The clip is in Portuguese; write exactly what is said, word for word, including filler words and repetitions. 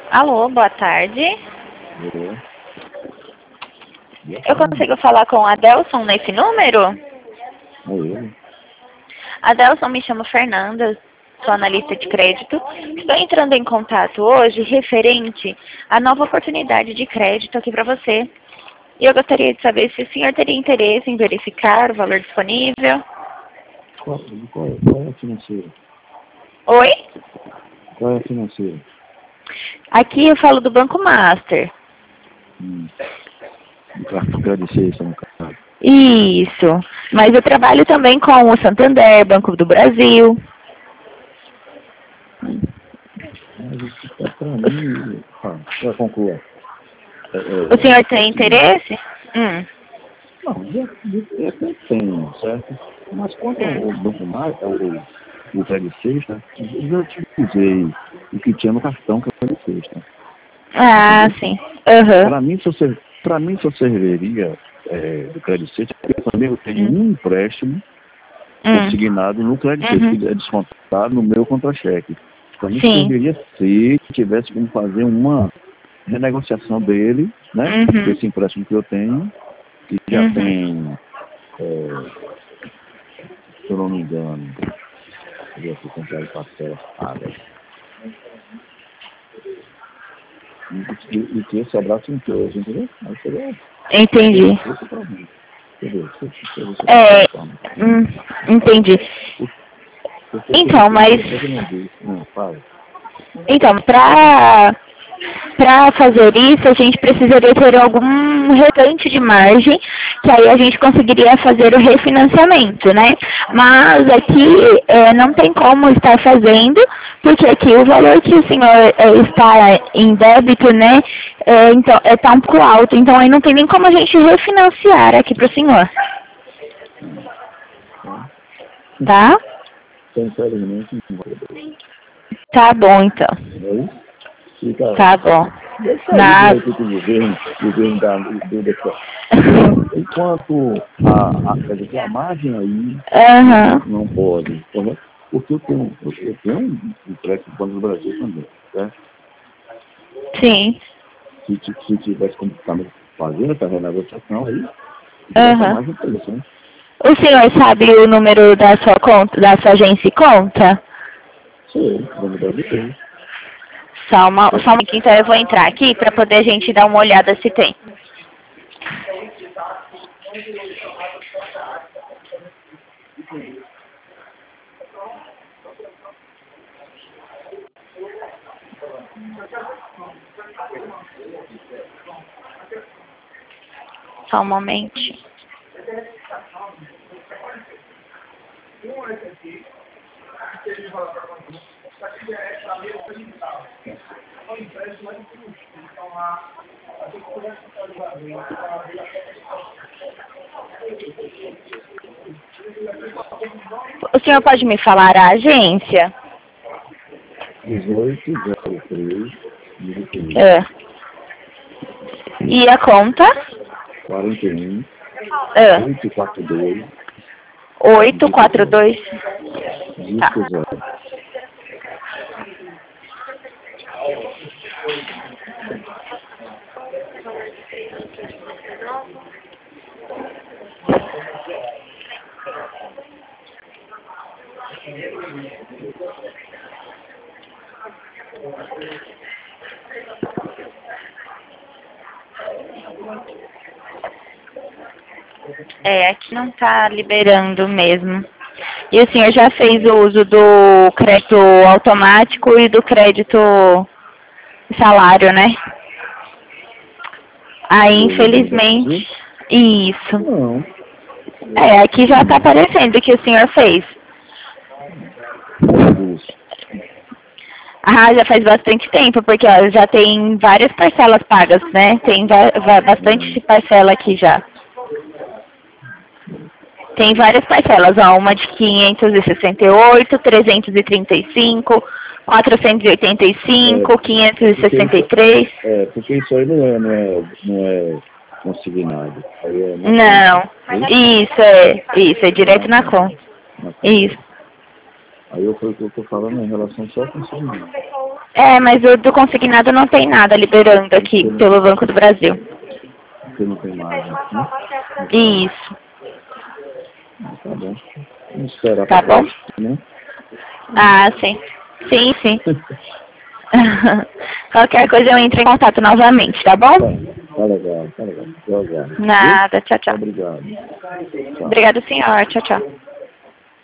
Alô, boa tarde. Boa. Boa Eu tarde. consigo falar com a Adelson nesse número? É ele. Adelson, me chamo Fernanda, sou analista de crédito. Estou entrando em contato hoje referente à nova oportunidade de crédito aqui para você. E eu gostaria de saber se o senhor teria interesse em verificar o valor disponível. Qual, qual, qual é a financeira? Oi? Qual é a financeira? Aqui eu falo do Banco Master. Hum. Do cartão Credit Suisse, no caso. Isso. Mas eu trabalho também com o Santander, Banco do Brasil. Mas isso é pra mim. Ah, já conclua. É, O é, senhor é tem o seguinte. interesse? Hum. Não, já, já até tenho, certo? Mas quanto ao Hum. ao Banco Mais, ao, o Credit Suisse, né, eu já utilizei o que tinha no cartão Credit Suisse, né? Ah, Entendeu? sim. Aham. Para mim, só ser, para mim, só serviria é, do Credit Suisse, porque também eu tenho Hum. um empréstimo Hum. consignado no Credit Suisse, Uhum. que é descontado no meu contra-cheque. Para mim, Sim. serviria se tivesse como fazer uma renegociação dele, né? Uhum. Desse empréstimo que eu tenho, que já Uhum. tem, é, se eu não me engano, deixa eu ver aqui quanto é de parcelas pagas. E, e, e que esse abraço em hoje, entendeu? Aí seria Entendi. outro problema. Entendeu? Deixa eu- deixa eu ver se eu É, consigo falar. hum, entendi. Porque se Então, você mas, você não disse, não, fala. então, para para fazer isso, a gente precisaria ter algum restante de margem, que aí a gente conseguiria fazer o refinanciamento, né? Mas aqui é, não tem como estar fazendo, porque aqui o valor que o senhor é, está em débito, né, é, então, está um pouco alto, então aí não tem nem como a gente refinanciar aqui para o senhor, Tá? tá? Então, infelizmente, não vai dar. Tá bom, então. Aí, fica, Tá bom. deixa aí ver Nada. o que que o governo, o governo dá, deu dessa. Porque enquanto a, a, quer dizer, a margem aí não, não, Aham. não pode, entendeu? Porque eu tenho, eu, eu tenho um empréstimo do Banco do Brasil também, certo? Sim. Se, ti- se tivesse como também fazer essa renegociação aí, tivesse a Aham. margem interessante. O senhor sabe o número da sua conta, da sua agência e conta? Sei, o Banco do Brasil tem. Só uma, só um então eu vou entrar aqui para poder a gente dar uma olhada se tem. Só um momento. O senhor pode me falar a agência? dezoito zero três É. E a conta? quarenta e um É. oito quatro dois oito dígito quatro zero. dois. Tá. Dígito zero. É, aqui não tá liberando mesmo. E o senhor já fez o uso do crédito automático e do crédito salário, né? Aí, Do Banco do Brasil? infelizmente, isso. Não. É, aqui já tá aparecendo que o senhor fez. Quando isso? Ah, já faz bastante tempo, porque ó, já tem várias parcelas pagas, né? Tem va- va- bastante Hum, parcela aqui já. Tem várias parcelas, ó, uma de quinhentos e sessenta e oito, trezentos e trinta e cinco, quatrocentos e oitenta e É, cinco, quinhentos e porque sessenta e isso, três. é, porque isso aí não é, não é, não é consignado. Aí é na conta. Não, É isso? isso é, isso é É na direto na conta. conta. Na conta. Isso. Aí eu, eu, eu tô falando em relação só ao consignado. É, mas o do consignado não tem nada liberando aqui Você não, pelo Banco do Brasil. você não tem margem aqui? Isso. Tá bom. Vamos esperar Tá pra bom? próxima, né? Ah, sim. Sim, sim. Qualquer coisa eu entro em contato novamente, tá bom? Tá, tá legal, tá legal. Legal. Nada, tchau, tchau. Obrigado. Tchau. Obrigada, senhor. Tchau, tchau.